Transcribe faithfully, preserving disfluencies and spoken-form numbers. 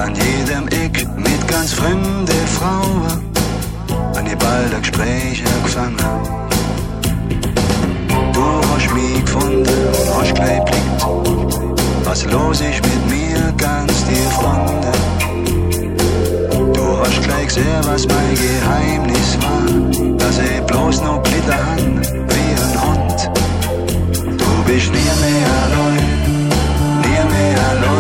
An jedem Eck mit ganz fremde Frauen, an die bald Gespräche gefangen. Du hast mich gefunden und hast gleich blickt, was los ist mit mir, ganz tief unten. Du hast gleich gesehen, was mein Geheimnis war, dass ich bloß noch Glitter han wie ein Hund. Du bist nie mehr allein, nie mehr allein.